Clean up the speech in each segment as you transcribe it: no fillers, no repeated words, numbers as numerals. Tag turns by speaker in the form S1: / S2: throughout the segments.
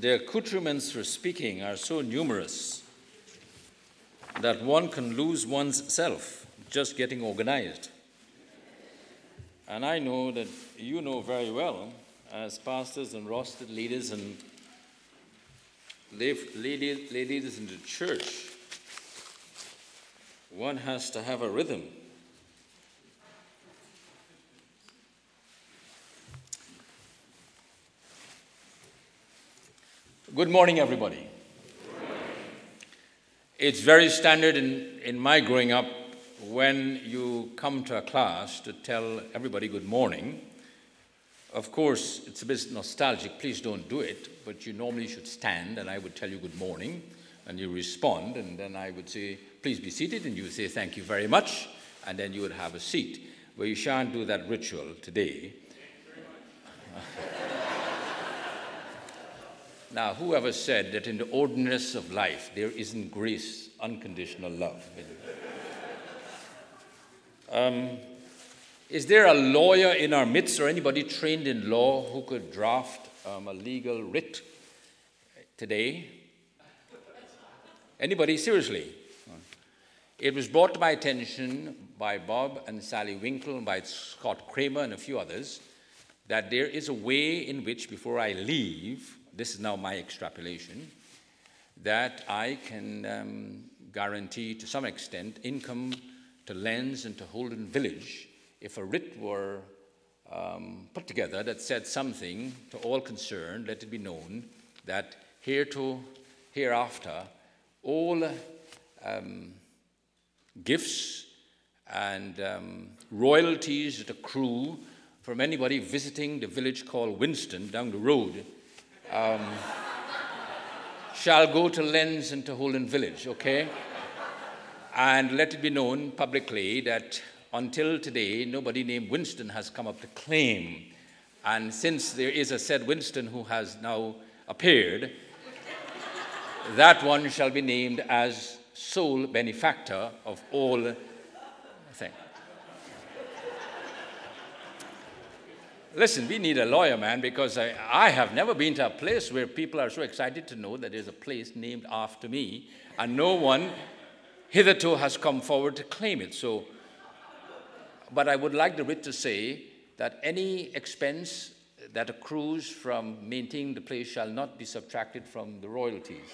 S1: the accoutrements for speaking are so numerous that one can lose one's self just getting organized. And I know that you know very well, as pastors and rostered leaders and ladies in the church, one has to have a rhythm. Good morning, everybody. Good morning. It's very standard in my growing up when you come to a class to tell everybody good morning. Of course, it's a bit nostalgic. Please don't do it. But you normally should stand, and I would tell you good morning, and you respond, and then I would say, please be seated, and you would say, thank you very much, and then you would have a seat. But you shan't do that ritual today. Now, whoever said that in the ordinariness of life there isn't grace, unconditional love? Is there a lawyer in our midst or anybody trained in law who could draft a legal writ today? Anybody? Seriously? It was brought to my attention by Bob and Sally Winkle and by Scott Kramer and a few others that there is a way in which, before I leave, this is now my extrapolation, that I can guarantee to some extent income to Lens and to Holden Village if a writ were put together that said something to all concerned, let it be known that hereafter all gifts and royalties that accrue from anybody visiting the village called Winston down the road shall go to Lens and to Holden Village, okay? And let it be known publicly that until today, nobody named Winston has come up to claim. And since there is a said Winston who has now appeared, that one shall be named as sole benefactor of all things. Listen, we need a lawyer, man, because I have never been to a place where people are so excited to know that there's a place named after me, and no one hitherto has come forward to claim it. So, but I would like the writ to say that any expense that accrues from maintaining the place shall not be subtracted from the royalties.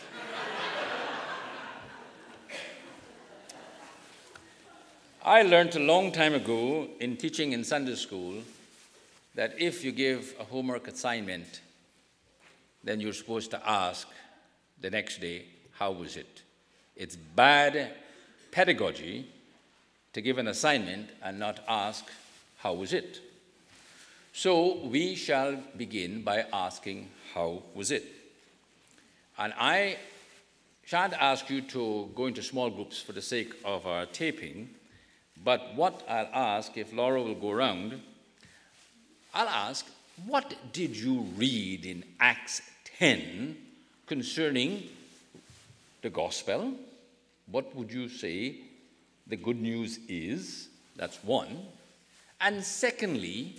S1: I learned a long time ago in teaching in Sunday school that if you give a homework assignment, then you're supposed to ask the next day, how was it? It's bad pedagogy to give an assignment and not ask, how was it? So we shall begin by asking, how was it? And I shan't ask you to go into small groups for the sake of our taping, but what I'll ask, if Laura will go around, I'll ask, what did you read in Acts 10 concerning the gospel? What would you say the good news is? That's one. And secondly,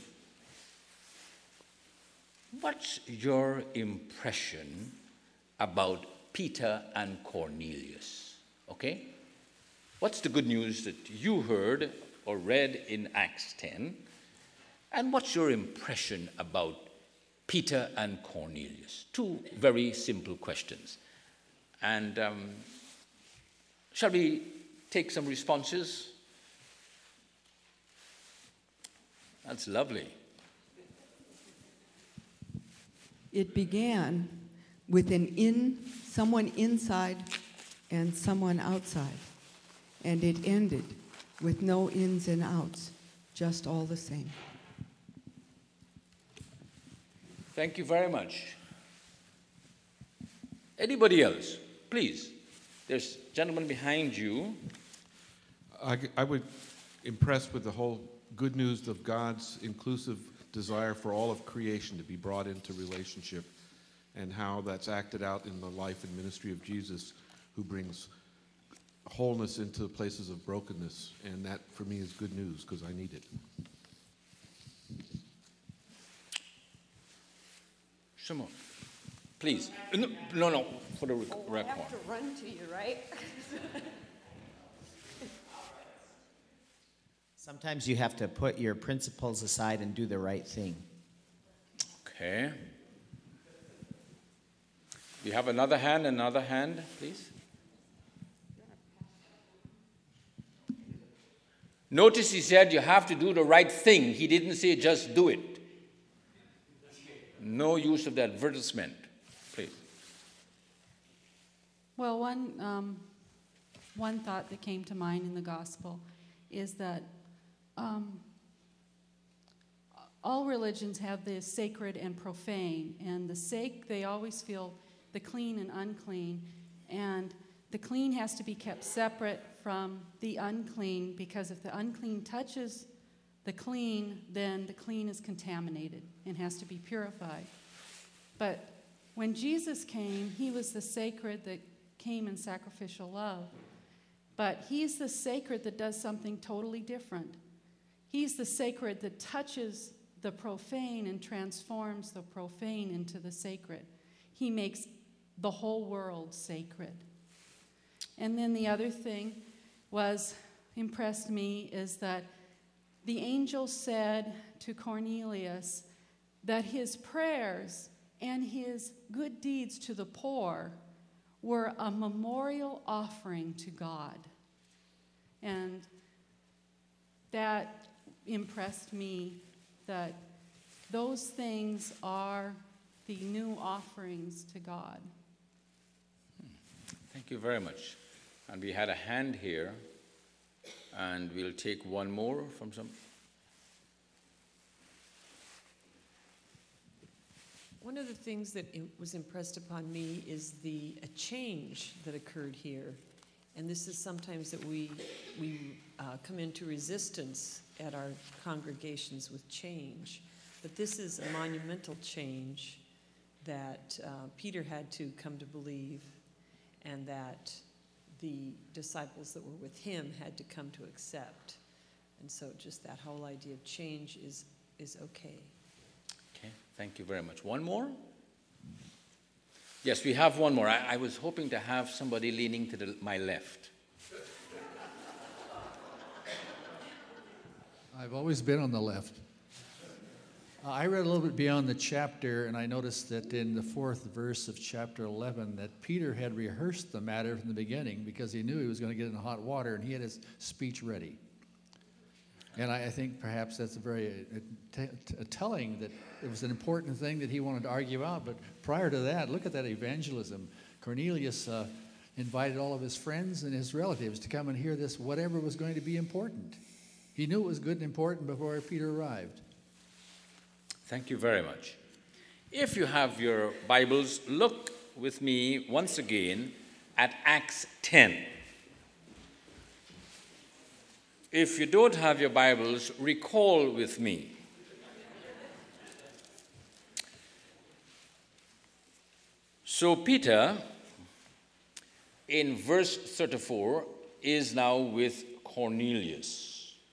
S1: what's your impression about Peter and Cornelius? Okay? What's the good news that you heard or read in Acts 10? And what's your impression about Peter and Cornelius? Two very simple questions. And shall we take some responses? That's lovely.
S2: It began with someone inside and someone outside. And it ended with no ins and outs, just all the same.
S1: Thank you very much. Anybody else? Please. There's a gentleman behind you.
S3: I would impressed with the whole good news of God's inclusive desire for all of creation to be brought into relationship and how that's acted out in the life and ministry of Jesus, who brings wholeness into places of brokenness. And that, for me, is good news because I need it.
S1: Shimon. Please. No, for the record.
S4: I have to run to you, right?
S5: Sometimes you have to put your principles aside and do the right thing.
S1: Okay. We have another hand, please. Notice he said you have to do the right thing. He didn't say just do it. No use of the advertisement, please.
S6: Well, one thought that came to mind in the gospel is that all religions have the sacred and profane, and they always feel the clean and unclean, and the clean has to be kept separate from the unclean, because if the unclean touches the clean, then the clean is contaminated and has to be purified. But when Jesus came, he was the sacred that came in sacrificial love. But he's the sacred that does something totally different. He's the sacred that touches the profane and transforms the profane into the sacred. He makes the whole world sacred. And then the other thing impressed me is that the angel said to Cornelius that his prayers and his good deeds to the poor were a memorial offering to God. And that impressed me, that those things are the new offerings to God.
S1: Thank you very much. And we had a hand here, and we'll take one more from some.
S4: One of the things that was impressed upon me is a change that occurred here. And this is sometimes that we come into resistance at our congregations with change. But this is a monumental change that Peter had to come to believe, and that the disciples that were with him had to come to accept. And so just that whole idea of change is okay.
S1: Okay, thank you very much. One more? Yes, we have one more. I was hoping to have somebody leaning to my left.
S7: I've always been on the left. I read a little bit beyond the chapter, and I noticed that in the 4th verse of chapter 11 that Peter had rehearsed the matter from the beginning because he knew he was going to get in hot water, and he had his speech ready. And I think perhaps that's very telling that it was an important thing that he wanted to argue out. But prior to that, look at that evangelism. Cornelius invited all of his friends and his relatives to come and hear this, whatever was going to be important. He knew it was good and important before Peter arrived.
S1: Thank you very much. If you have your Bibles, look with me once again at Acts 10. If you don't have your Bibles, recall with me. So Peter, in verse 34, is now with Cornelius.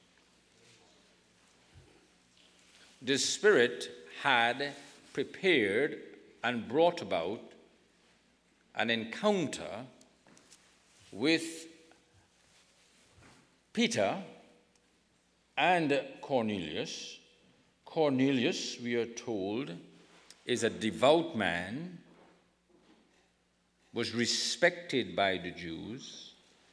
S1: The Spirit had prepared and brought about an encounter with Peter and Cornelius. Cornelius, we are told, is a devout man, was respected by the Jews.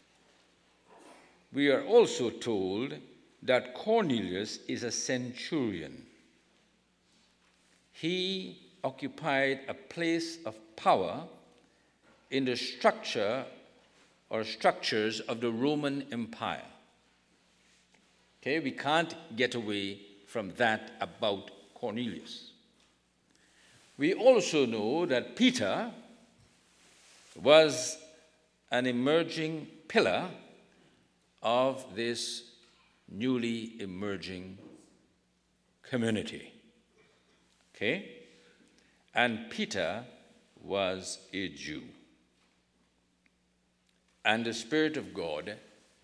S1: We are also told that Cornelius is a centurion. He occupied a place of power in the structure or structures of the Roman Empire. Okay, we can't get away from that about Cornelius. We also know that Peter was an emerging pillar of this newly emerging community. Okay? And Peter was a Jew. And the Spirit of God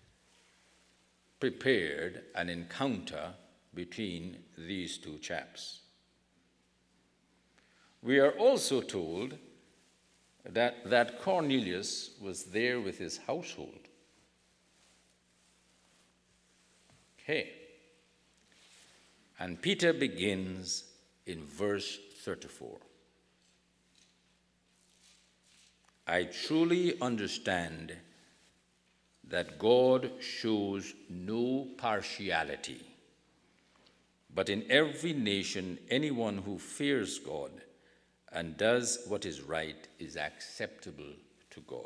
S1: prepared an encounter between these two chaps. We are also told that Cornelius was there with his household. Okay. And Peter begins in verse 34. I truly understand that God shows no partiality, but in every nation, anyone who fears God and does what is right is acceptable to God.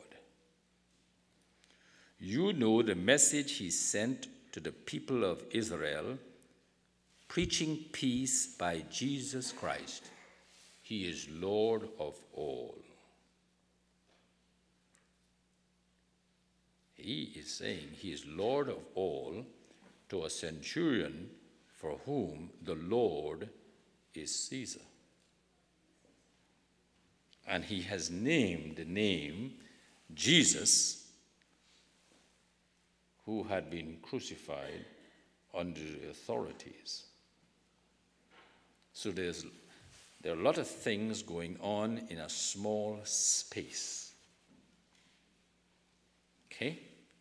S1: You know the message he sent to the people of Israel, preaching peace by Jesus Christ. He is Lord of all. He is saying he is Lord of all to a centurion for whom the Lord is Caesar. And he has named the name Jesus, who had been crucified under the authorities. So there are a lot of things going on in a small space. Okay?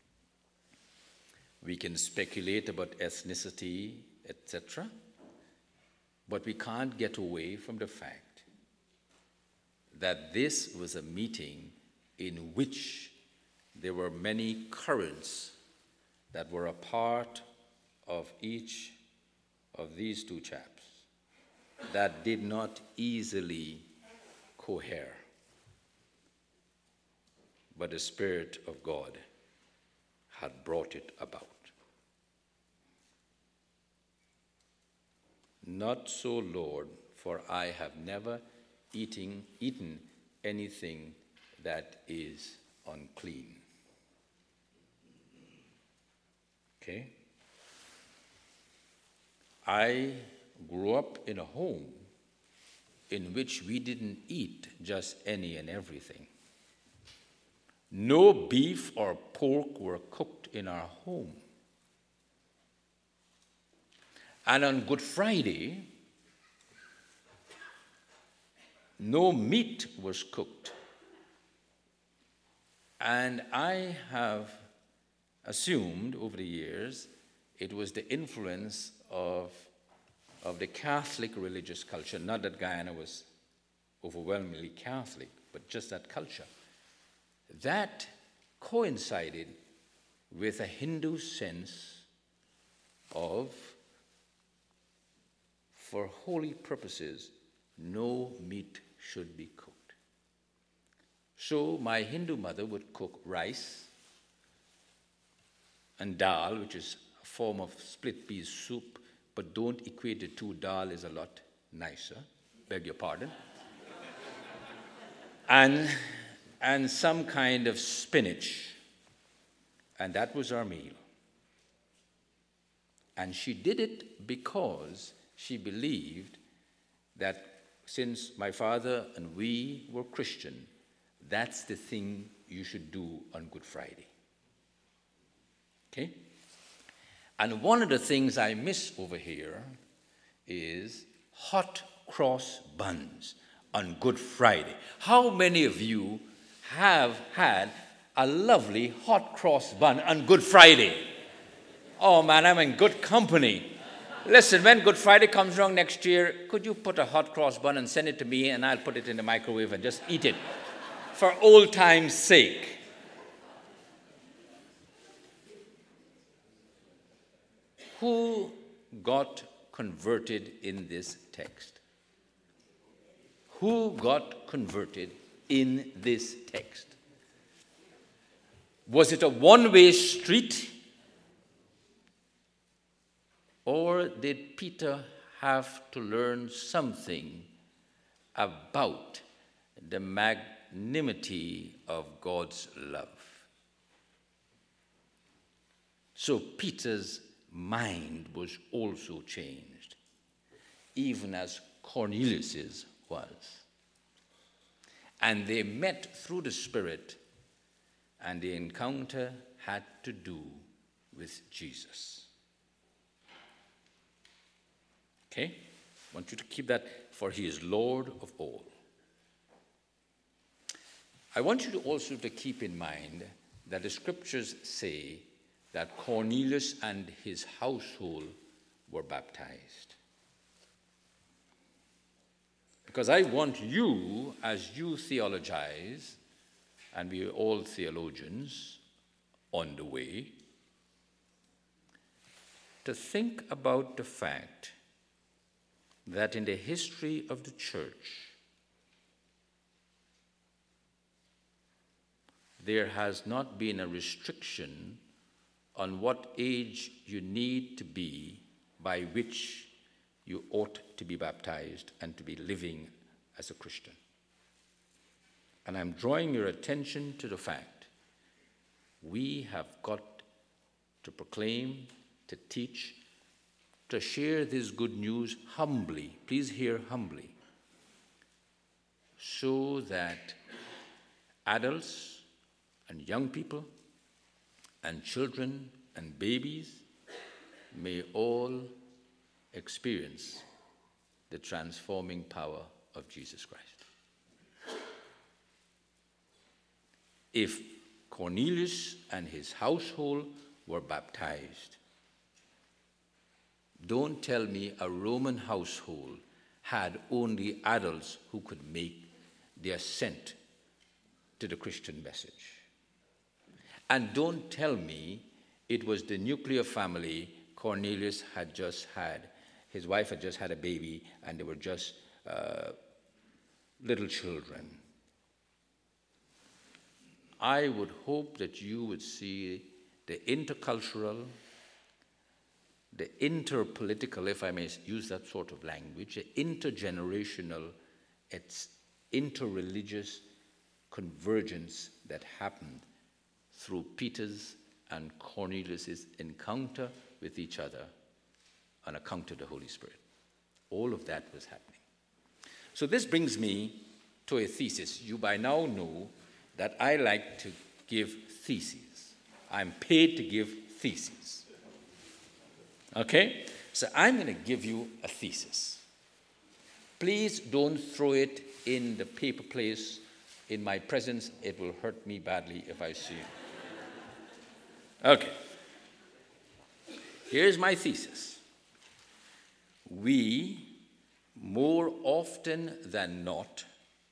S1: We can speculate about ethnicity, etc., but we can't get away from the fact that this was a meeting in which there were many currents that were a part of each of these two chaps that did not easily cohere. But the Spirit of God had brought it about. Not so, Lord, for I have never eaten anything that is unclean. Okay? I grew up in a home in which we didn't eat just any and everything. No beef or pork were cooked in our home. And on Good Friday, no meat was cooked. And I have assumed over the years it was the influence of the Catholic religious culture, not that Guyana was overwhelmingly Catholic, but just that culture. That coincided with a Hindu sense of, for holy purposes, no meat should be cooked. So my Hindu mother would cook rice and dal, which is a form of split pea soup, but don't equate the two. Dal is a lot nicer, beg your pardon. And some kind of spinach. And that was our meal. And she did it because she believed that since my father and we were Christian, that's the thing you should do on Good Friday. Okay? And one of the things I miss over here is hot cross buns on Good Friday. How many of you have had a lovely hot cross bun on Good Friday? Oh man, I'm in good company. Listen, when Good Friday comes around next year, could you put a hot cross bun and send it to me, and I'll put it in the microwave and just eat it for old time's sake. Who got converted in this text? Who got converted in this text? Was it a one-way street? Or did Peter have to learn something about the magnanimity of God's love? So Peter's mind was also changed, even as Cornelius's was. And they met through the Spirit, and the encounter had to do with Jesus. Okay? I want you to keep that, for he is Lord of all. I want you to also to keep in mind that the scriptures say that Cornelius and his household were baptized. Because I want you, as you theologize, and we are all theologians on the way, to think about the fact that in the history of the church, there has not been a restriction on what age you need to be by which you ought to be baptized and to be living as a Christian. And I'm drawing your attention to the fact we have got to proclaim, to teach, to share this good news humbly. Please hear humbly. So that adults and young people and children and babies may all experience the transforming power of Jesus Christ. If Cornelius and his household were baptized, don't tell me a Roman household had only adults who could make the ascent to the Christian message. And don't tell me it was the nuclear family Cornelius had just had. His wife had just had a baby, and they were just little children. I would hope that you would see the intercultural, the interpolitical, if I may use that sort of language, the intergenerational, it's interreligious convergence that happened through Peter's and Cornelius' encounter with each other on account of the Holy Spirit. All of that was happening. So this brings me to a thesis. You by now know that I like to give theses. I'm paid to give theses. Okay? So I'm going to give you a thesis. Please don't throw it in the paper place in my presence. It will hurt me badly if I see it. Okay. Here's my thesis. We, more often than not,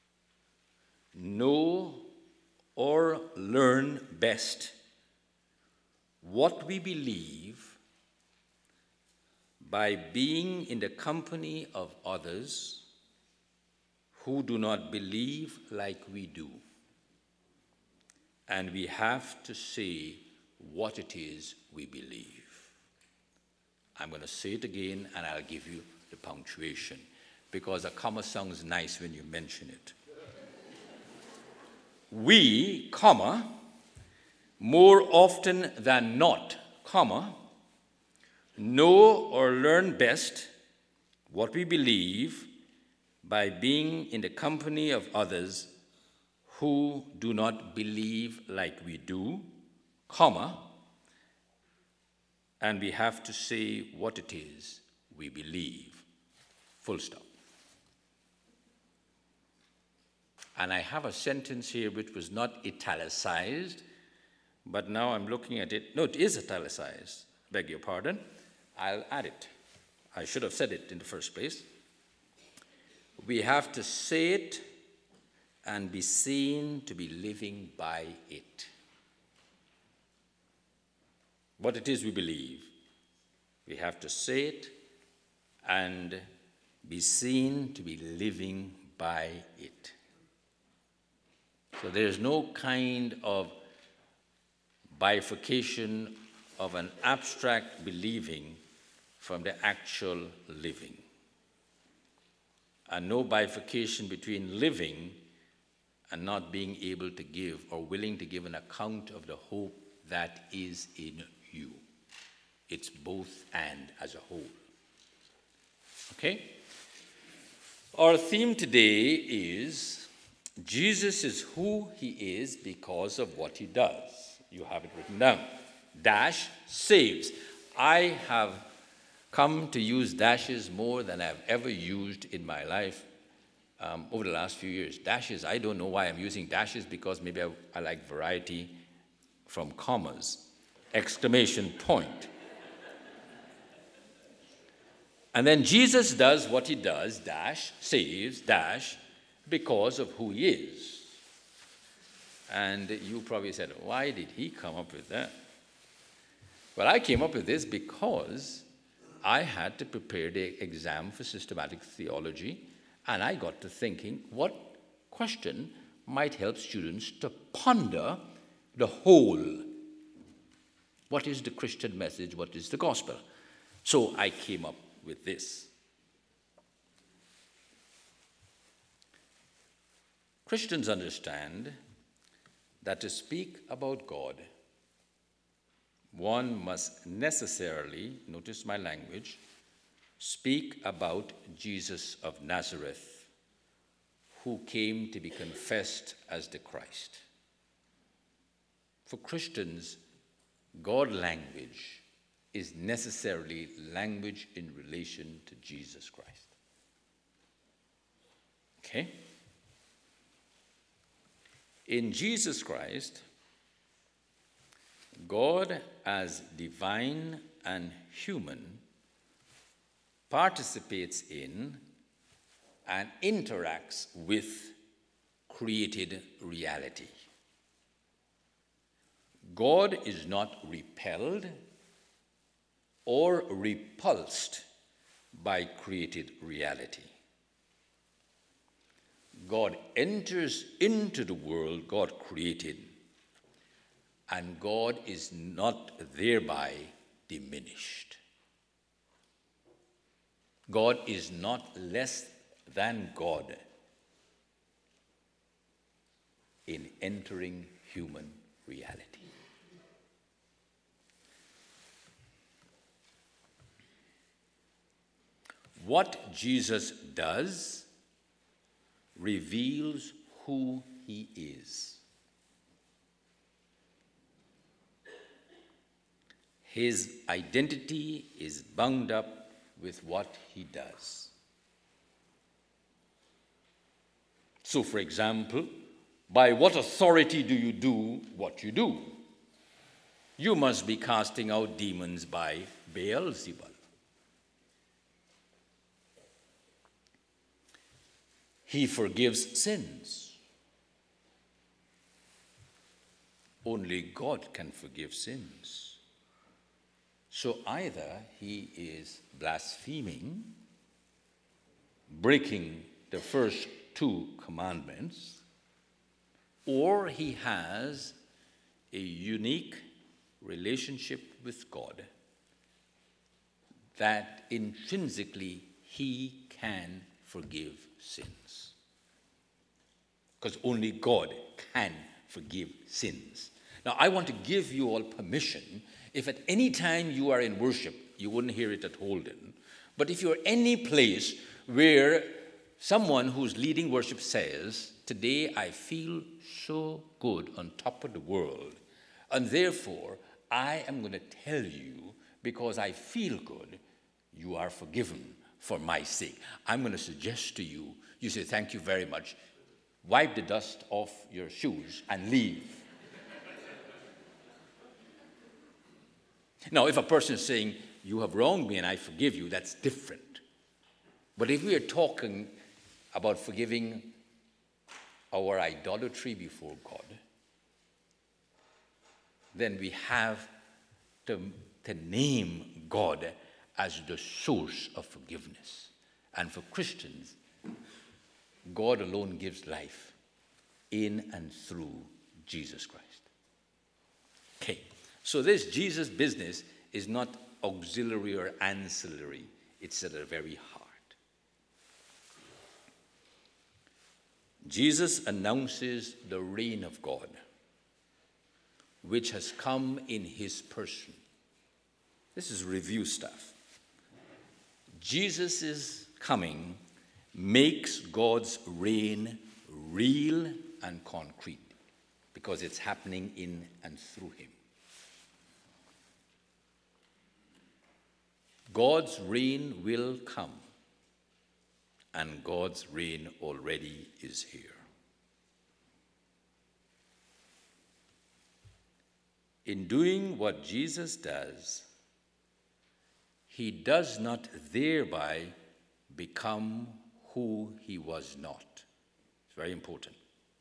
S1: know or learn best what we believe by being in the company of others who do not believe like we do. And we have to say what it is we believe. I'm going to say it again, and I'll give you the punctuation, because a comma sounds nice when you mention it. We, comma, more often than not, comma, know or learn best what we believe by being in the company of others who do not believe like we do, comma, and we have to say what it is we believe, full stop. And I have a sentence here which was not italicized, but now I'm looking at it. No, it is italicized. Beg your pardon. I'll add it. I should have said it in the first place. We have to say it and be seen to be living by it. What it is we believe. We have to say it and be seen to be living by it. So there's no kind of bifurcation of an abstract believing from the actual living. And no bifurcation between living and not being able to give or willing to give an account of the hope that is in you. It's both and as a whole. Okay? Our theme today is Jesus is who he is because of what he does. You have it written down. Dash saves. I have come to use dashes more than I've ever used in my life over the last few years. Dashes, I don't know why I'm using dashes, because maybe I like variety from commas. Exclamation point. And then Jesus does what he does, dash, saves, dash, because of who he is. And you probably said, why did he come up with that? Well, I came up with this because I had to prepare the exam for systematic theology, and I got to thinking, what question might help students to ponder the whole? What is the Christian message? What is the gospel? So I came up with this. Christians understand that to speak about God, one must necessarily, notice my language, speak about Jesus of Nazareth, who came to be confessed as the Christ. For Christians, God language is necessarily language in relation to Jesus Christ. Okay? In Jesus Christ, God as divine and human participates in and interacts with created reality. God is not repelled or repulsed by created reality. God enters into the world God created, and God is not thereby diminished. God is not less than God in entering human reality. What Jesus does reveals who he is. His identity is bound up with what he does. So, for example, by what authority do you do what you do? You must be casting out demons by Beelzebul. He forgives sins. Only God can forgive sins. So either he is blaspheming, breaking the first two commandments, or he has a unique relationship with God that intrinsically he can forgive sins. Because only God can forgive sins. Now, I want to give you all permission, if at any time you are in worship, you wouldn't hear it at Holden, but if you're any place where someone who's leading worship says, today I feel so good on top of the world, and therefore I am going to tell you, because I feel good, you are forgiven for my sake. I'm going to suggest to you, you say, thank you very much, wipe the dust off your shoes and leave. Now, if a person is saying, you have wronged me and I forgive you, that's different. But if we are talking about forgiving our idolatry before God, then we have to name God as the source of forgiveness. And for Christians, God alone gives life in and through Jesus Christ. Okay, so this Jesus business is not auxiliary or ancillary. It's at the very heart. Jesus announces the reign of God, which has come in his person. This is review stuff. Jesus' coming makes God's reign real and concrete because it's happening in and through him. God's reign will come, and God's reign already is here. In doing what Jesus does, he does not thereby become who he was not. It's very important.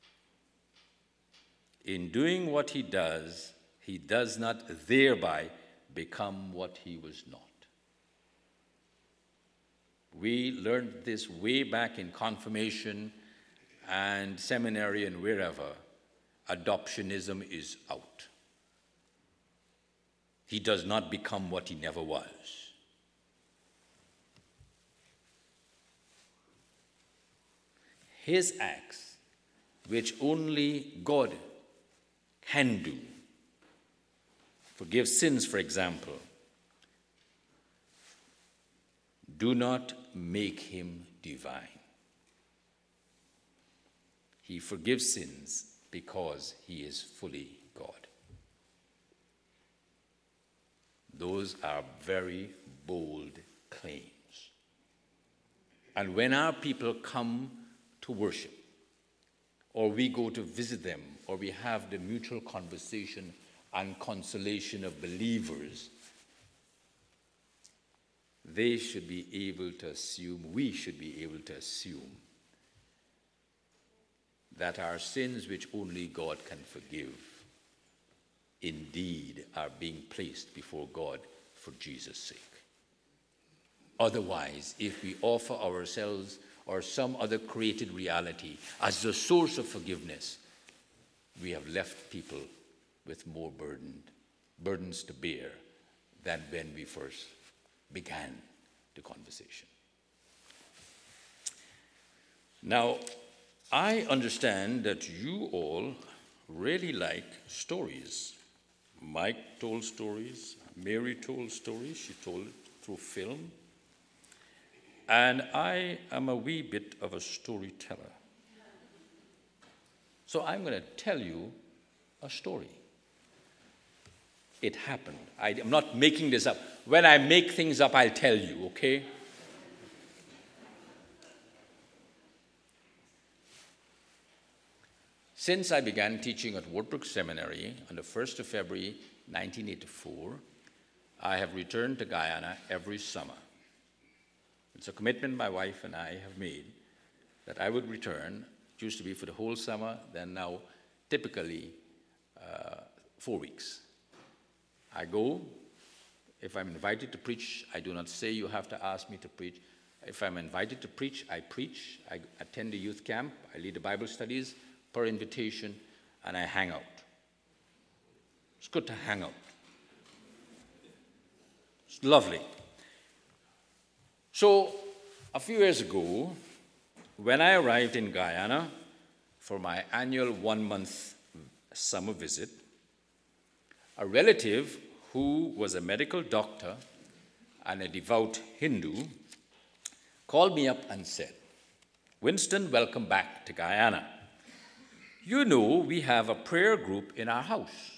S1: In doing what he does not thereby become what he was not. We learned this way back in confirmation and seminary and wherever. Adoptionism is out. He does not become what he never was. His acts, which only God can do, forgive sins, for example, do not make him divine. He forgives sins because he is fully God. Those are very bold claims. And when our people come to worship, or we go to visit them, or we have the mutual conversation and consolation of believers, they should be able to assume, we should be able to assume, that our sins, which only God can forgive, indeed are being placed before God for Jesus' sake. Otherwise, if we offer ourselves or some other created reality as the source of forgiveness, we have left people with more burdens to bear than when we first began the conversation. Now, I understand that you all really like stories. Mike told stories, Mary told stories, she told it through film. And I am a wee bit of a storyteller. So I'm going to tell you a story. It happened. I'm not making this up. When I make things up, I'll tell you, okay? Since I began teaching at Woodbrook Seminary on the 1st of February, 1984, I have returned to Guyana every summer. It's a commitment my wife and I have made that I would return. It used to be for the whole summer, then now typically 4 weeks. I go. If I'm invited to preach, I do not say you have to ask me to preach. If I'm invited to preach, I preach. I attend the youth camp. I lead the Bible studies per invitation, and I hang out. It's good to hang out. It's lovely. So, a few years ago, when I arrived in Guyana for my annual 1-month summer visit, a relative who was a medical doctor and a devout Hindu called me up and said, "Winston, welcome back to Guyana. You know we have a prayer group in our house."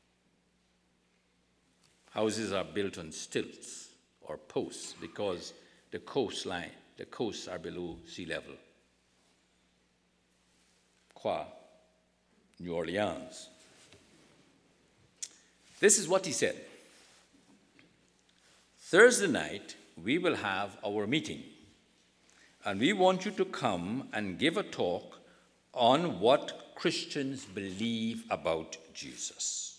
S1: Houses are built on stilts or posts because the coasts are below sea level. Qua, New Orleans. This is what he said. "Thursday night, we will have our meeting, and we want you to come and give a talk on what Christians believe about Jesus."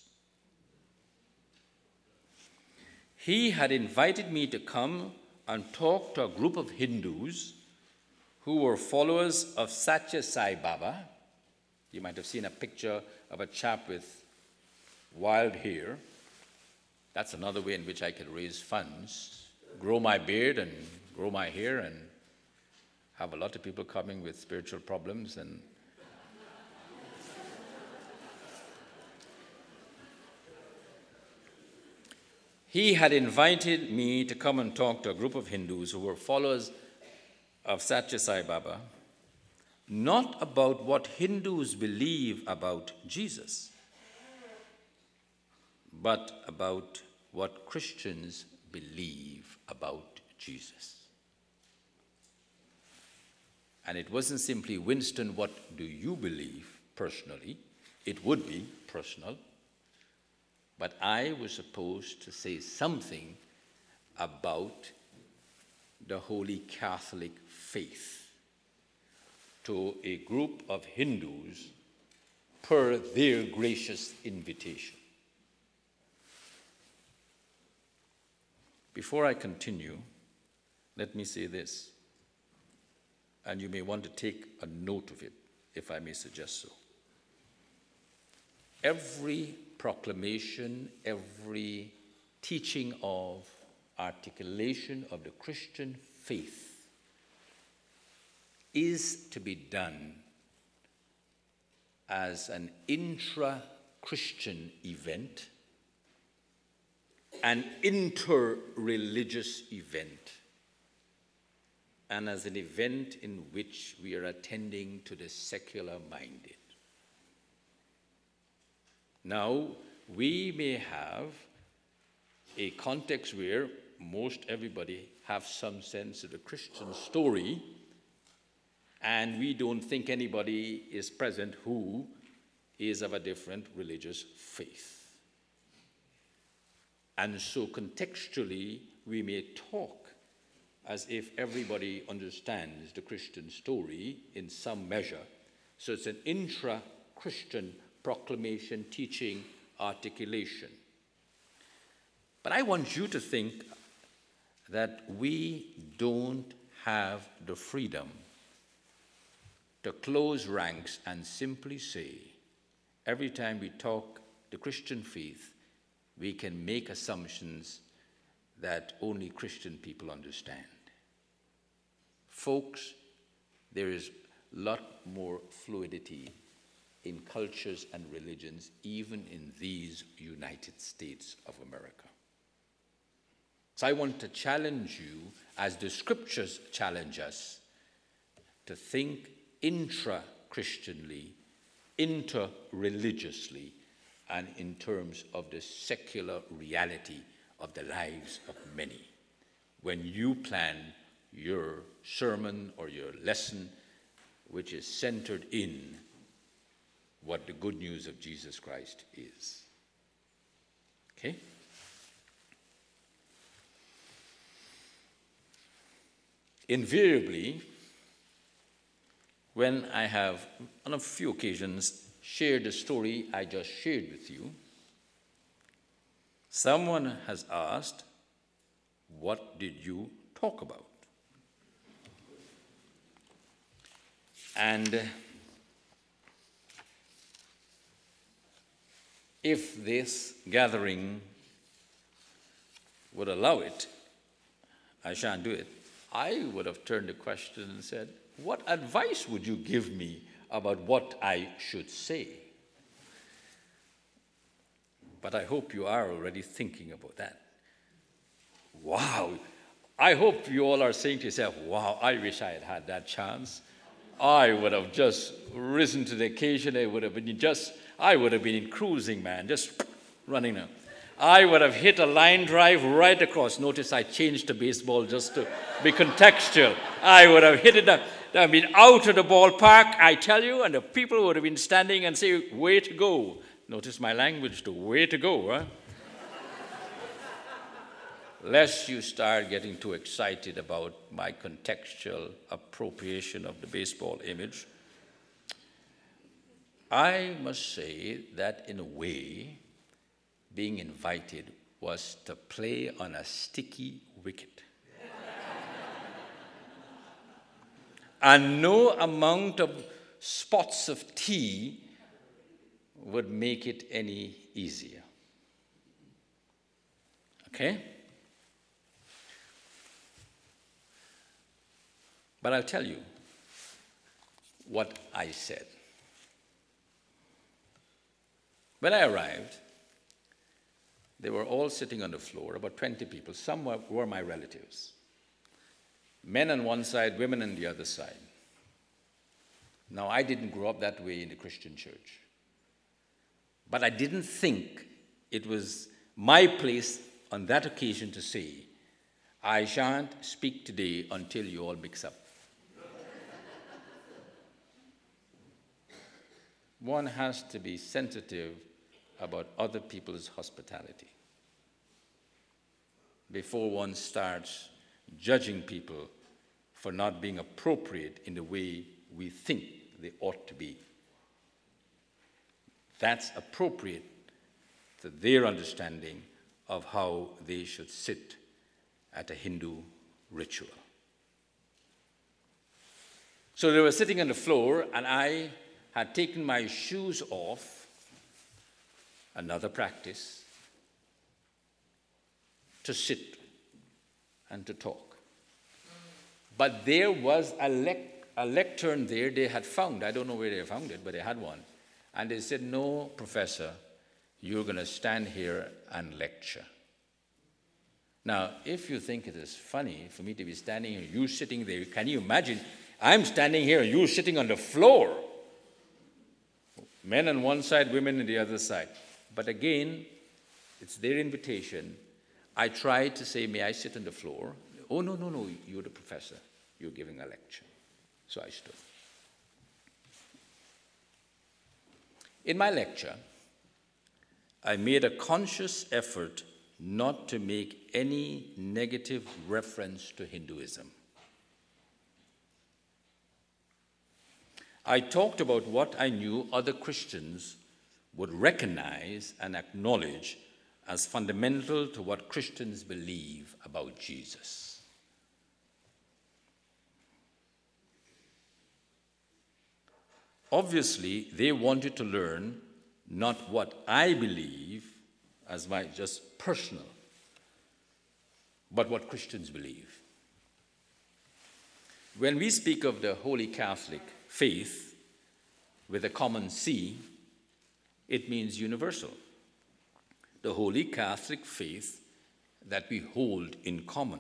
S1: He had invited me to come and talk to a group of Hindus who were followers of Satya Sai Baba. You might have seen a picture of a chap with wild hair. That's another way in which I could raise funds, grow my beard and grow my hair and have a lot of people coming with spiritual problems. And he had invited me to come and talk to a group of Hindus who were followers of Satya Sai Baba, not about what Hindus believe about Jesus, but about what Christians believe about Jesus. And it wasn't simply, Winston, what do you believe personally? It would be personal. But I was supposed to say something about the Holy Catholic faith to a group of Hindus per their gracious invitation. Before I continue, let me say this, and you may want to take a note of it, if I may suggest so. Every proclamation, every teaching of, articulation of the Christian faith is to be done as an intra-Christian event, an inter-religious event, and as an event in which we are attending to the secular-minded. Now, we may have a context where most everybody have some sense of the Christian story, and we don't think anybody is present who is of a different religious faith. And so contextually, we may talk as if everybody understands the Christian story in some measure. So it's an intra-Christian proclamation, teaching, articulation. But I want you to think that we don't have the freedom to close ranks and simply say, every time we talk the Christian faith, we can make assumptions that only Christian people understand. Folks, there is a lot more fluidity in cultures and religions, even in these United States of America. So I want to challenge you, as the scriptures challenge us, to think intra-Christianly, inter-religiously, and in terms of the secular reality of the lives of many. When you plan your sermon or your lesson, which is centered in what the good news of Jesus Christ is. Okay? Invariably, when I have, on a few occasions, shared the story I just shared with you, someone has asked, what did you talk about? And if this gathering would allow it, I shan't do it, I would have turned the question and said, what advice would you give me about what I should say? But I hope you are already thinking about that. Wow. I hope you all are saying to yourself, wow, I wish I had had that chance. I would have just risen to the occasion. I would have been in cruising, man, just running now. I would have hit a line drive right across. Notice I changed to baseball just to be contextual. I would have hit it up. I've been out of the ballpark, I tell you, and the people would have been standing and say, way to go. Notice my language too, way to go, huh? Lest you start getting too excited about my contextual appropriation of the baseball image, I must say that in a way, being invited was to play on a sticky wicket. And no amount of spots of tea would make it any easier. Okay? But I'll tell you what I said. When I arrived, they were all sitting on the floor, about 20 people. Some were my relatives. Men on one side, women on the other side. Now, I didn't grow up that way in the Christian church. But I didn't think it was my place on that occasion to say, I shan't speak today until you all mix up. one has to be sensitive about other people's hospitality before one starts judging people for not being appropriate in the way we think they ought to be. That's appropriate to their understanding of how they should sit at a Hindu ritual. So they were sitting on the floor, and I had taken my shoes off, another practice, to sit and to talk. But there was a lectern there they had found. I don't know where they found it, but they had one. And they said, "No, professor, you're going to stand here and lecture." Now, if you think it is funny for me to be standing here, you sitting there, can you imagine? I'm standing here and you're sitting on the floor. Men on one side, women on the other side. But again, it's their invitation. I tried to say, "May I sit on the floor?" "Oh, no, you're the professor. You're giving a lecture." So I stood. In my lecture, I made a conscious effort not to make any negative reference to Hinduism. I talked about what I knew other Christians would recognize and acknowledge as fundamental to what Christians believe about Jesus. Obviously, they wanted to learn not what I believe as my just personal, but what Christians believe. When we speak of the Holy Catholic faith with a common C, it means universal. The Holy Catholic faith that we hold in common.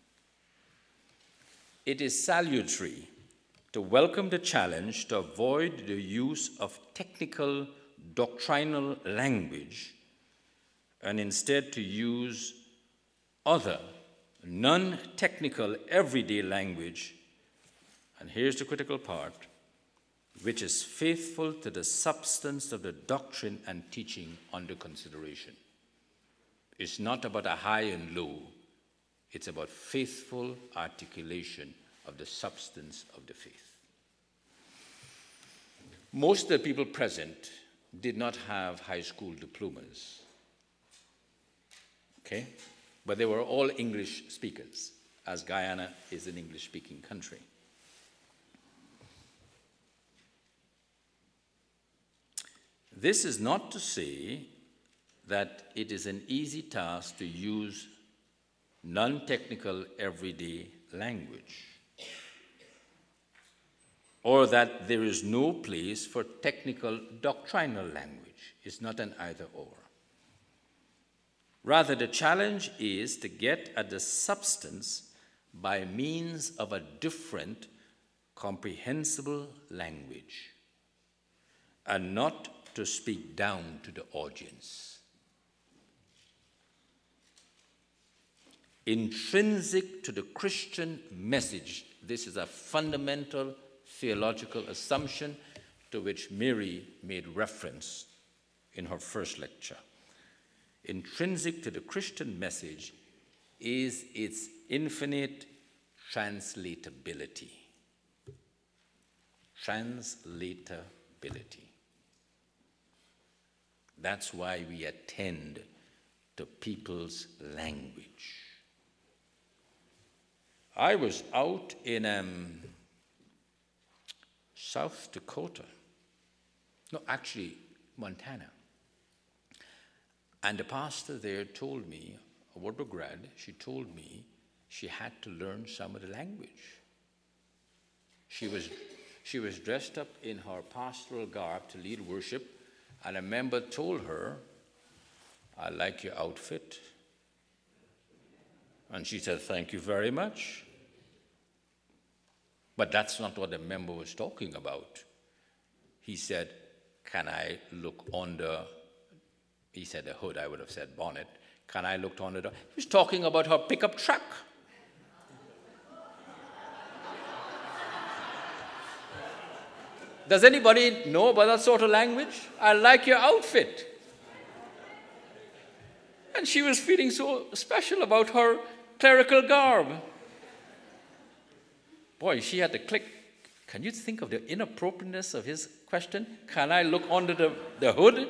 S1: It is salutary to welcome the challenge to avoid the use of technical doctrinal language and instead to use other non-technical everyday language, and here's the critical part, which is faithful to the substance of the doctrine and teaching under consideration. It's not about a high and low, it's about faithful articulation of the substance of the faith. Most of the people present did not have high school diplomas, okay? But they were all English speakers, as Guyana is an English-speaking country. This is not to say that it is an easy task to use non-technical everyday language, or that there is no place for technical doctrinal language. It's not an either-or. Rather, the challenge is to get at the substance by means of a different, comprehensible language, and not to speak down to the audience. Intrinsic to the Christian message, this is a fundamental theological assumption to which Mary made reference in her first lecture. Intrinsic to the Christian message is its infinite translatability. Translatability. That's why we attend to people's language. I was out in South Dakota. No, actually, Montana. And the pastor there told me, a Wartburg grad, she told me she had to learn some of the language. She was dressed up in her pastoral garb to lead worship, and a member told her, "I like your outfit." And she said, "Thank you very much." But that's not what the member was talking about. He said, "Can I look under," he said the hood, I would have said bonnet. "Can I look under the," he was talking about her pickup truck. Does anybody know about that sort of language? I like your outfit. And she was feeling so special about her clerical garb. Boy, she had to click. Can you think of the inappropriateness of his question? Can I look under the hood?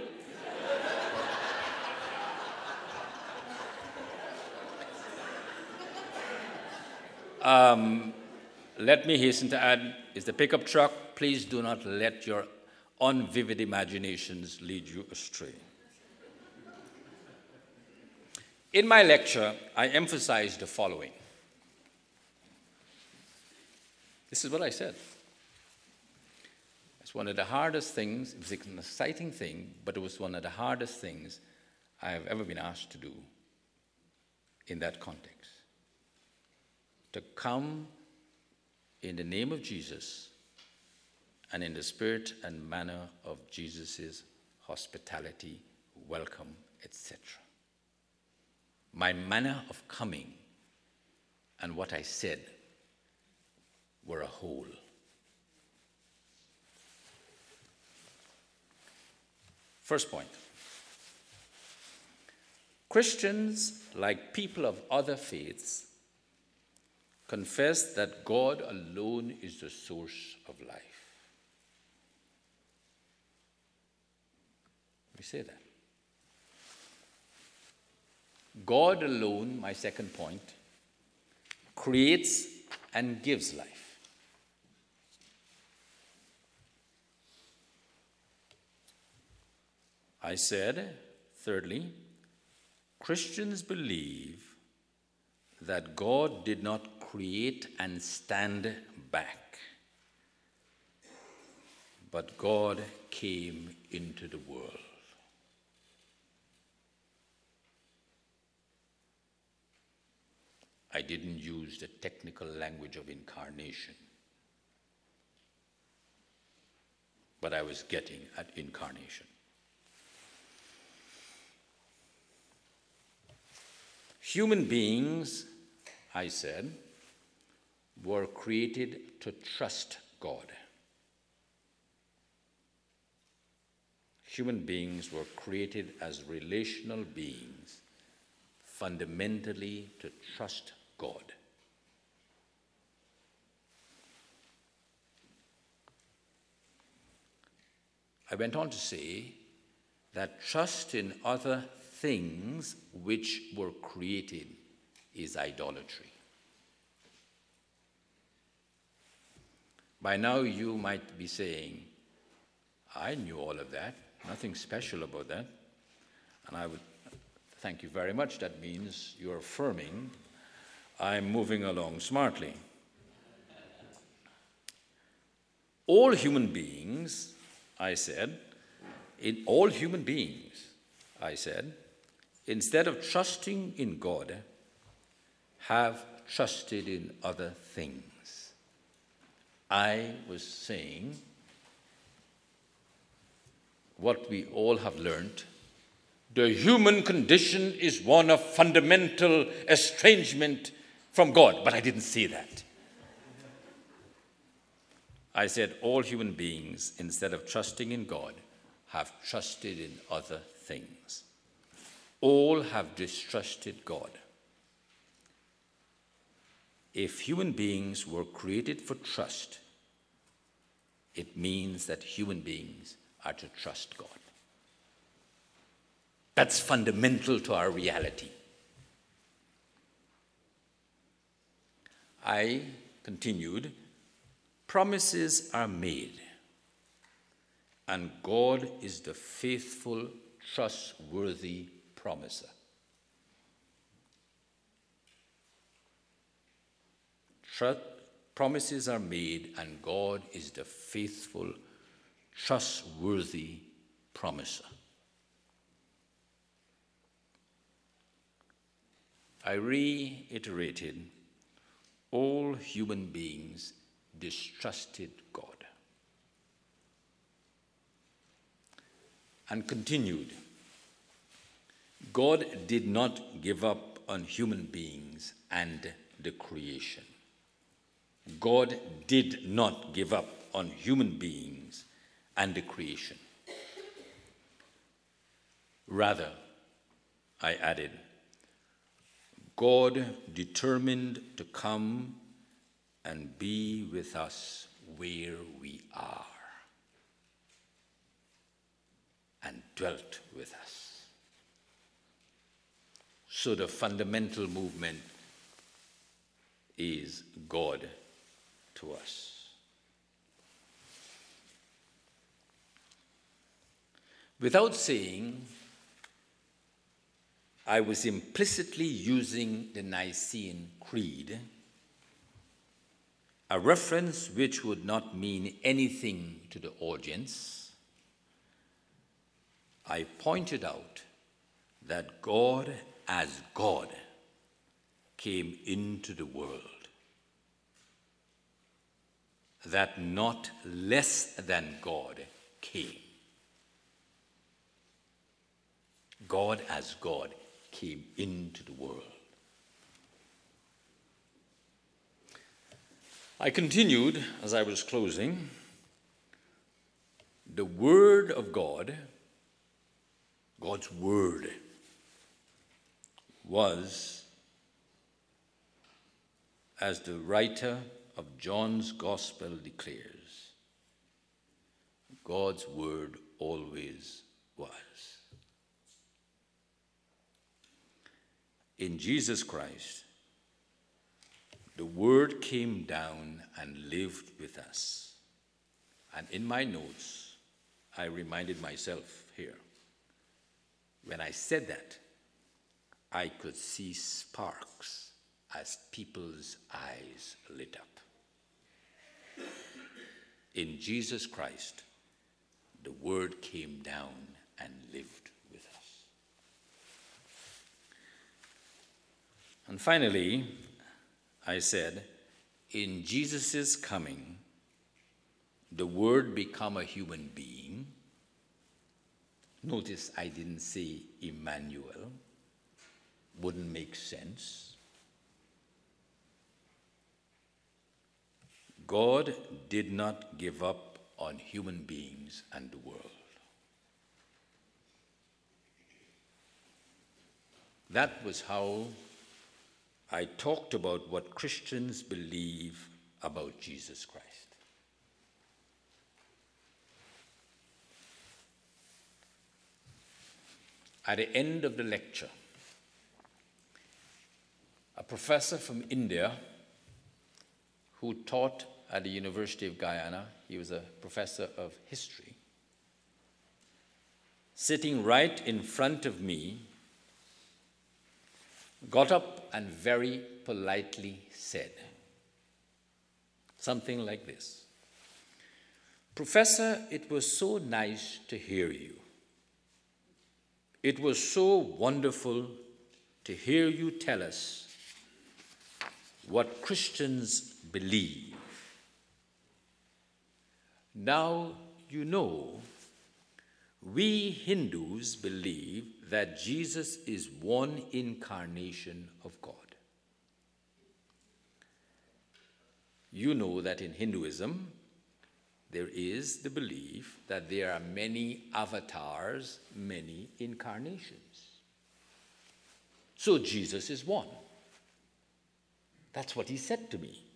S1: Let me hasten to add, is the pickup truck, please do not let your unvivid imaginations lead you astray. In my lecture, I emphasized the following. This is what I said. It's one of the hardest things, it was an exciting thing, but it was one of the hardest things I have ever been asked to do in that context. To come in the name of Jesus and in the spirit and manner of Jesus' hospitality, welcome, etc. My manner of coming and what I said were a whole. First point. Christians, like people of other faiths, confess that God alone is the source of life. We say that. God alone, my second point, creates and gives life. I said, thirdly, Christians believe that God did not create and stand back, but God came into the world. I didn't use the technical language of incarnation, but I was getting at incarnation. Human beings, I said, were created to trust God. Human beings were created as relational beings, fundamentally to trust God. I went on to say that trust in other things which were created is idolatry. By now you might be saying, I knew all of that, nothing special about that. And I would thank you very much. That means you're affirming I'm moving along smartly. All human beings, I said, instead of trusting in God, have trusted in other things. I was saying what we all have learned. The human condition is one of fundamental estrangement from God. But I didn't say that. I said all human beings, instead of trusting in God, have trusted in other things. All have distrusted God. If human beings were created for trust, it means that human beings are to trust God. That's fundamental to our reality. I continued, promises are made, and God is the faithful, trustworthy promiser. Promises are made, and God is the faithful, trustworthy promiser. I reiterated, all human beings distrusted God. And continued, God did not give up on human beings and the creation. God did not give up on human beings and the creation. Rather, I added, God determined to come and be with us where we are and dwelt with us. So the fundamental movement is God to us. Without saying, I was implicitly using the Nicene Creed, a reference which would not mean anything to the audience. I pointed out that God as God came into the world, that not less than God came. God as God came into the world. I continued as I was closing. The Word of God, God's Word, was, as the writer of John's Gospel declares, God's Word always was. In Jesus Christ, the Word came down and lived with us. And in my notes, I reminded myself here, when I said that, I could see sparks as people's eyes lit up. In Jesus Christ, the Word came down and lived with us. And finally, I said, in Jesus' coming, the Word became a human being. Notice I didn't say Emmanuel. Wouldn't make sense. God did not give up on human beings and the world. That was how I talked about what Christians believe about Jesus Christ. At the end of the lecture, a professor from India who taught at the University of Guyana, he was a professor of history, sitting right in front of me, got up and very politely said something like this: Professor, it was so nice to hear you. It was so wonderful to hear you tell us what Christians believe. Now you know, we Hindus believe that Jesus is one incarnation of God. You know that in Hinduism, there is the belief that there are many avatars, many incarnations. So Jesus is one. That's what he said to me.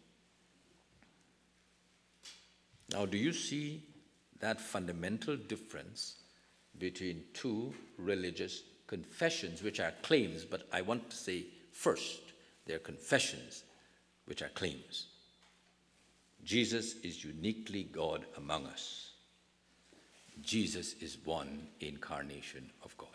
S1: Now, do you see that fundamental difference between two religious confessions, which are claims, but I want to say first, they're confessions, which are claims. Jesus is uniquely God among us. Jesus is one incarnation of God.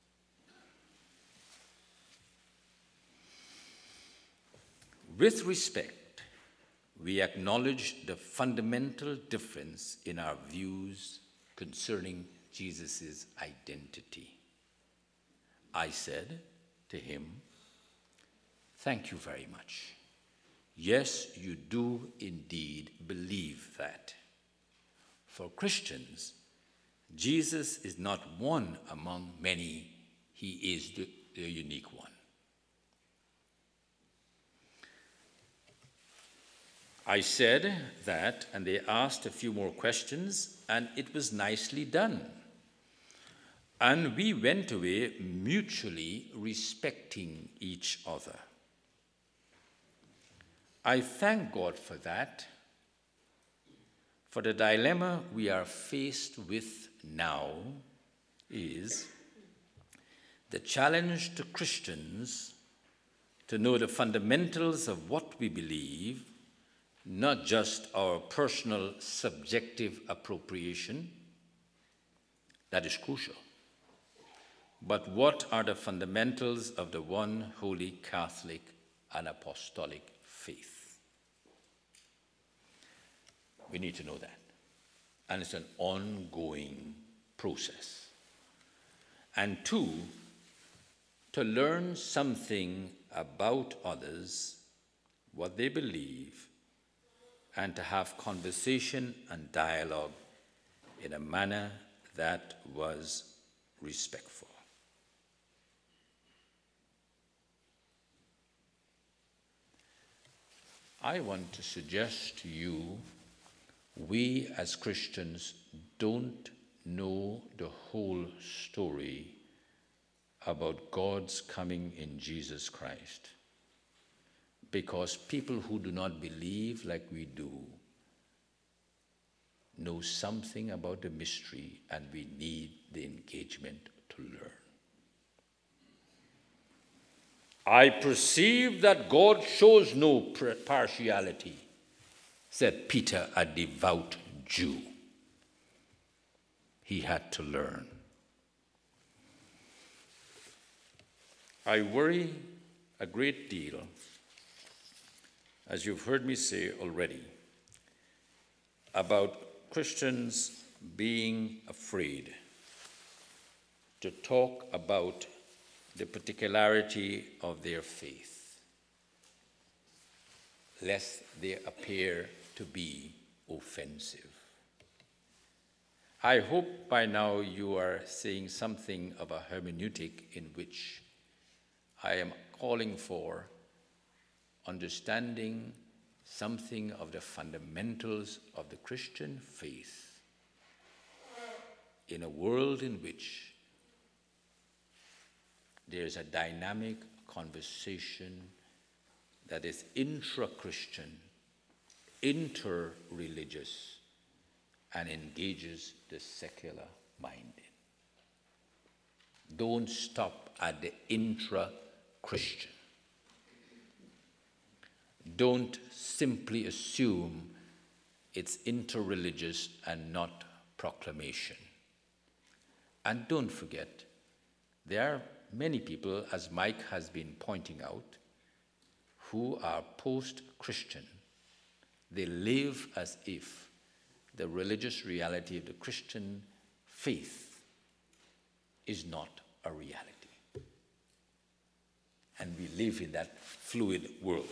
S1: With respect, we acknowledge the fundamental difference in our views concerning Jesus' identity. I said to him, "Thank you very much. Yes, you do indeed believe that. For Christians, Jesus is not one among many. He is the unique one." I said that, and they asked a few more questions, and it was nicely done. And we went away mutually respecting each other. I thank God for that, for the dilemma we are faced with now is the challenge to Christians to know the fundamentals of what we believe, not just our personal subjective appropriation. That is crucial. But what are the fundamentals of the one holy Catholic and apostolic faith? We need to know that. And it's an ongoing process. And two, to learn something about others, what they believe, and to have conversation and dialogue in a manner that was respectful. I want to suggest to you, we as Christians don't know the whole story about God's coming in Jesus Christ. Because people who do not believe like we do know something about the mystery, and we need the engagement to learn. I perceive that God shows no partiality, said Peter, a devout Jew. He had to learn. I worry a great deal, as you've heard me say already, about Christians being afraid to talk about the particularity of their faith, lest they appear to be offensive. I hope by now you are seeing something of a hermeneutic in which I am calling for understanding something of the fundamentals of the Christian faith in a world in which there's a dynamic conversation that is intra-Christian, inter-religious, and engages the secular minded. Don't stop at the intra-Christian. Don't simply assume it's interreligious and not proclamation. And don't forget, there are many people, as Mike has been pointing out, who are post-Christian. They live as if the religious reality of the Christian faith is not a reality. And we live in that fluid world.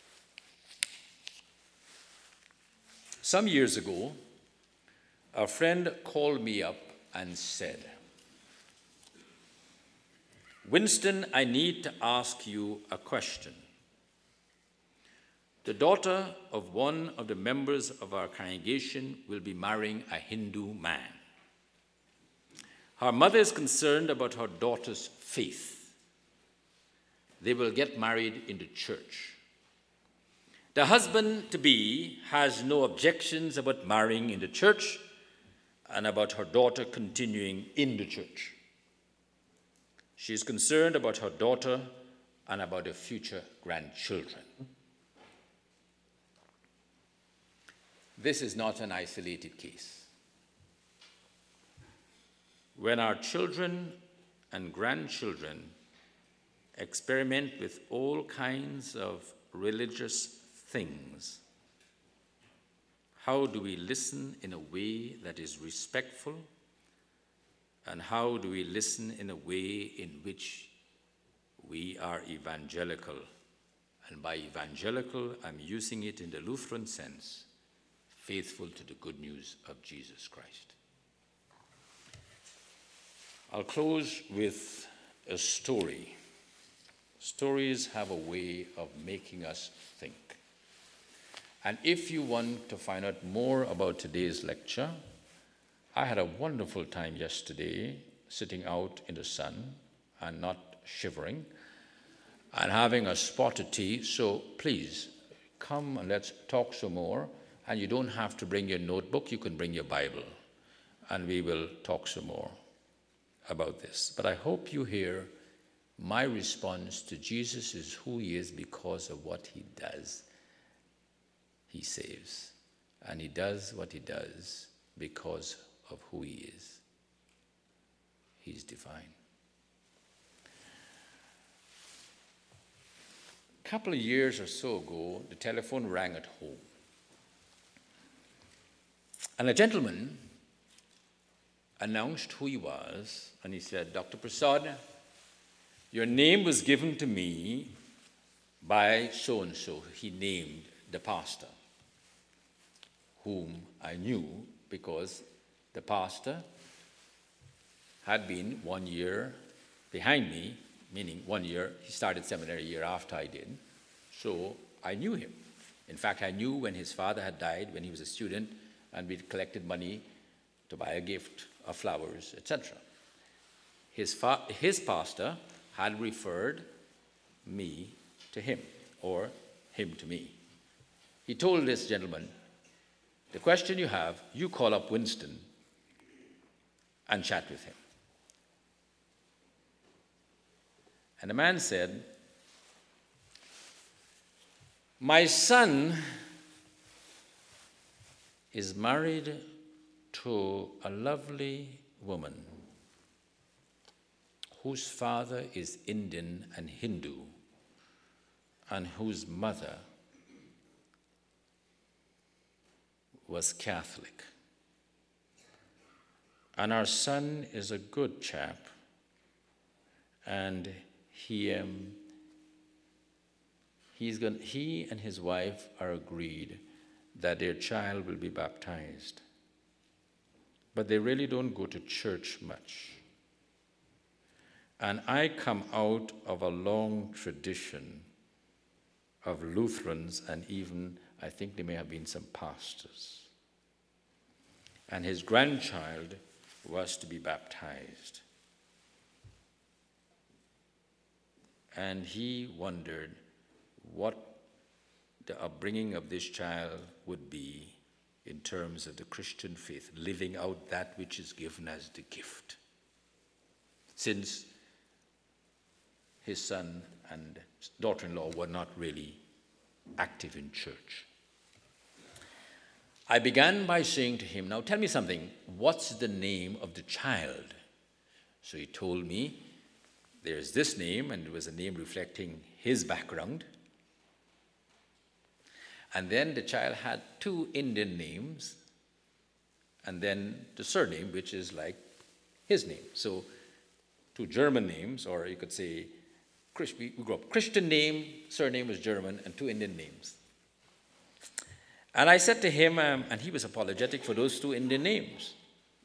S1: Some years ago, a friend called me up and said, "Winston, I need to ask you a question. The daughter of one of the members of our congregation will be marrying a Hindu man. Her mother is concerned about her daughter's faith. They will get married in the church. The husband-to-be has no objections about marrying in the church and about her daughter continuing in the church. She is concerned about her daughter and about her future grandchildren." This is not an isolated case. When our children and grandchildren experiment with all kinds of religious things, how do we listen in a way that is respectful? And how do we listen in a way in which we are evangelical? And by evangelical, I'm using it in the Lutheran sense, faithful to the good news of Jesus Christ. I'll close with a story. Stories have a way of making us think. And if you want to find out more about today's lecture, I had a wonderful time yesterday sitting out in the sun and not shivering and having a spot of tea. So please, come and let's talk some more. And you don't have to bring your notebook, you can bring your Bible. And we will talk some more about this. But I hope you hear my response to Jesus is who he is because of what he does. He saves. And he does what he does because of who he is. He's divine. A couple of years or so ago, the telephone rang at home. And a gentleman announced who he was, and he said, Dr. Prasad, your name was given to me by so-and-so. He named the pastor, whom I knew because the pastor had been 1 year behind me, meaning 1 year. He started seminary a year after I did. So I knew him. In fact, I knew when his father had died, when he was a student, and we'd collected money to buy a gift of flowers, etc. His pastor had referred me to him, or him to me. He told this gentleman, the question you have, you call up Winston and chat with him. And the man said, my son is married to a lovely woman whose father is Indian and Hindu and whose mother was Catholic. And our son is a good chap, and he and his wife are agreed that their child will be baptized. But they really don't go to church much. And I come out of a long tradition of Lutherans, and even, I think there may have been some pastors. And his grandchild was to be baptized. And he wondered what the upbringing of this child would be in terms of the Christian faith, living out that which is given as the gift. Since his son and daughter-in-law were not really active in church. I began by saying to him, now tell me something, what's the name of the child? So he told me, there's this name, and it was a name reflecting his background. And then the child had 2 Indian names, and then the surname, which is like his name. So 2 German names, or you could say, we grew up Christian name, surname was German, and 2 Indian names. And I said to him, and he was apologetic for those 2 Indian names.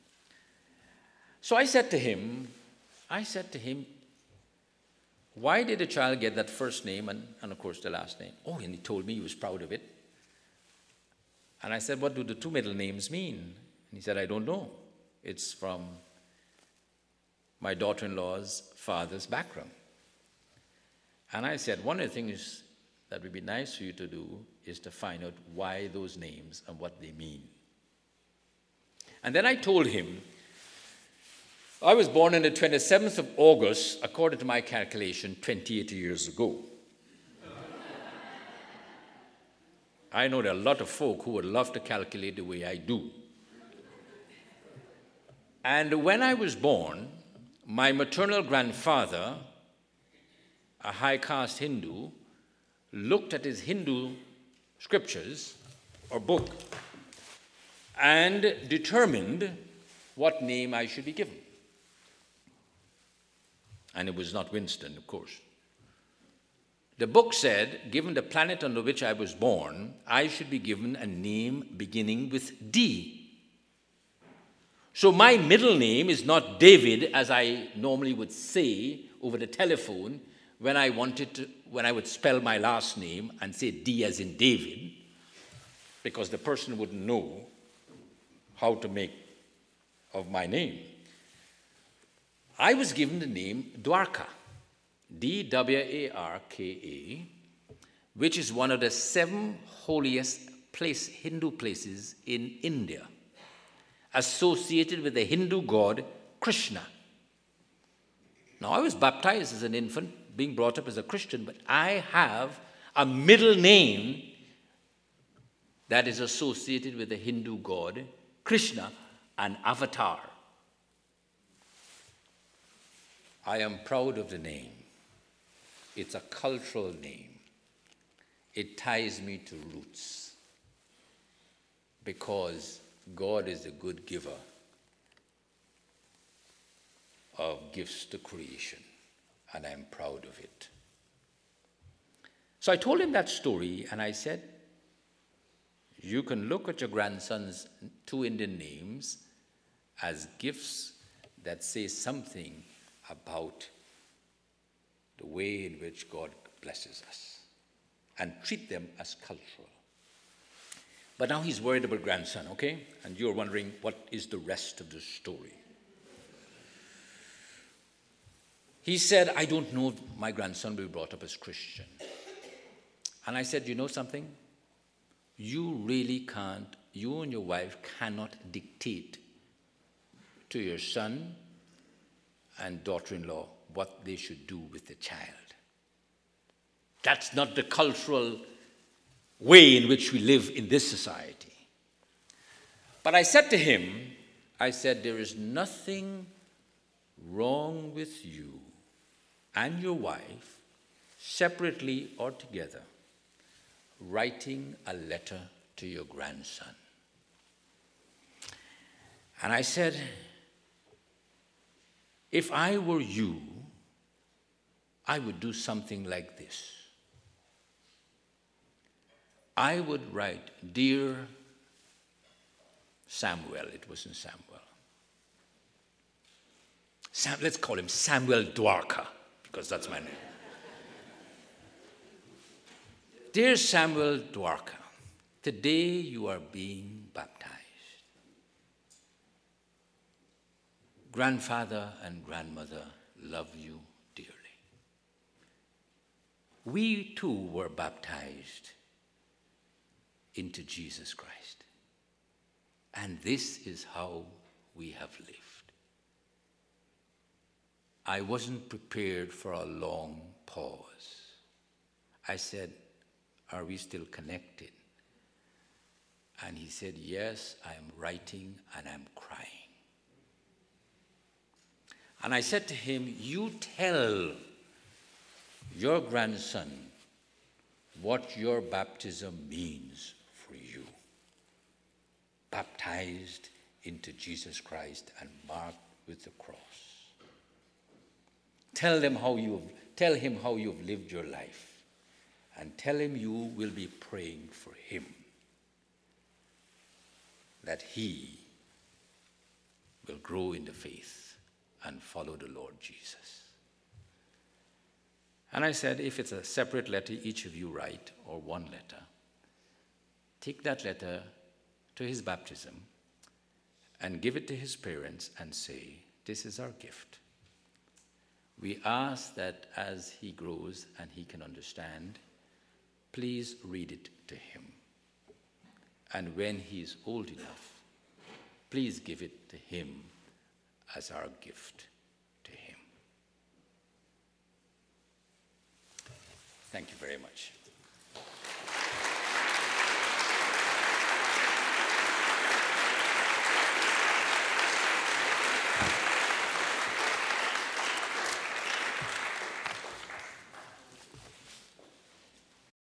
S1: So I said to him, why did the child get that first name and of course the last name? Oh, and he told me he was proud of it. And I said, what do the 2 middle names mean? And he said, I don't know. It's from my daughter-in-law's father's background. And I said, one of the things that would be nice for you to do is to find out why those names and what they mean. And then I told him, I was born on the 27th of August, according to my calculation, 28 years ago. I know there are a lot of folk who would love to calculate the way I do. And when I was born, my maternal grandfather, a high-caste Hindu, looked at his Hindu scriptures or book and determined what name I should be given. And it was not Winston, of course. The book said, given the planet on which I was born, I should be given a name beginning with D. So my middle name is not David, as I normally would say over the telephone when I would spell my last name and say D as in David. because the person wouldn't know how to make of my name. I was given the name Dwarka, Dwarka, which is one of the 7 holiest Hindu places in India, associated with the Hindu god Krishna. Now, I was baptized as an infant, being brought up as a Christian, but I have a middle name that is associated with the Hindu god Krishna, an avatar. I am proud of the name. It's a cultural name. It ties me to roots because God is a good giver of gifts to creation, and I'm proud of it. So I told him that story, and I said, you can look at your grandson's 2 Indian names as gifts that say something about the way in which God blesses us, and treat them as cultural. But now he's worried about grandson, okay? And you're wondering, what is the rest of the story? He said, I don't know if my grandson will be brought up as Christian. And I said, you know something? You really can't, you and your wife cannot dictate to your son and daughter-in-law what they should do with the child. That's not the cultural way in which we live in this society. But I said to him, I said, there is nothing wrong with you and your wife, separately or together, writing a letter to your grandson. And I said, if I were you, I would do something like this. I would write, Dear Samuel, it wasn't Samuel. Let's call him Samuel Dwarka, because that's my name. Dear Samuel Dwarka, today you are being baptized. Grandfather and grandmother love you dearly. We too were baptized into Jesus Christ. And this is how we have lived. I wasn't prepared for a long pause. I said, are we still connected? And he said, yes, I am writing and I'm crying. And I said to him, you tell your grandson what your baptism means for you. Baptized into Jesus Christ and marked with the cross. Tell him how you've lived your life. And tell him you will be praying for him, that he will grow in the faith and follow the Lord Jesus. And I said, if it's a separate letter each of you write, or one letter, take that letter to his baptism and give it to his parents and say, this is our gift. We ask that as he grows and he can understand, please read it to him. And when he is old enough, please give it to him as our gift to him. Thank you very much.